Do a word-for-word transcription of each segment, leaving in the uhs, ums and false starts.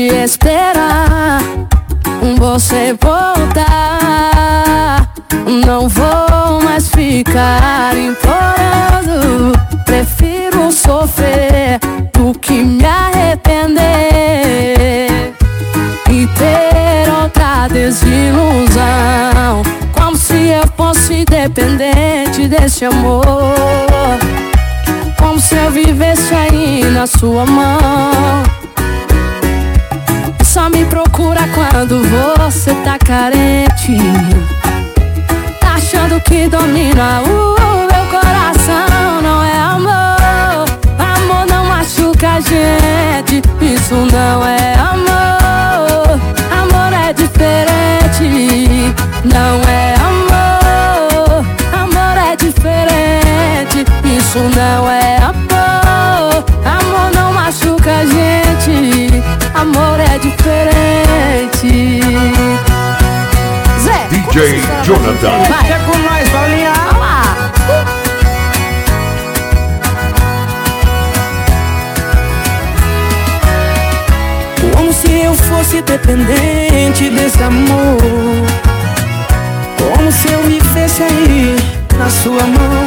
esperar você voltar. Não vou mais ficar implorando. Prefiro sofrer do que me arrepender e ter outra desilusão, como se eu fosse dependente desse amor, como se eu vivesse aí na sua mão. Só me procura quando você tá carente, tá achando que domina o meu coração. Não é amor, amor não machuca a gente. Isso não é amor, amor é diferente. Não é amor, amor é diferente. Isso não é amor, amor não machuca a gente. Amor é diferente. Zé, D J Jonathan. Vai é com nós, Paulinha. Olha lá. Como se eu fosse dependente desse amor, como se eu vivesse aí na sua mão.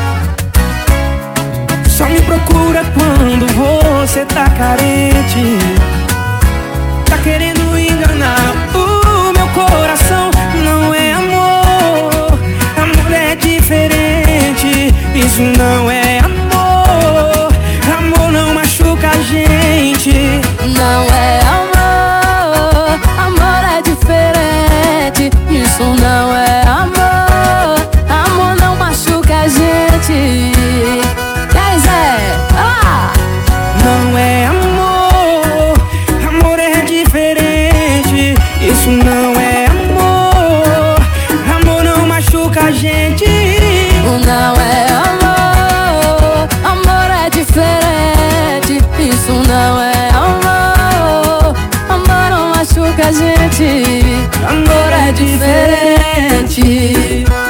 Só me procura quando você tá carente, tá querendo enganar o meu coração. Não é amor, amor é diferente. Isso não é amor, amor não machuca a gente. Não é amor, amor é diferente. Isso não é amor, amor não machuca a gente. Não é amor, amor é diferente. Isso não é amor, amor não machuca a gente. Não é amor, amor é diferente. Isso não é amor, amor não machuca a gente. Amor é diferente.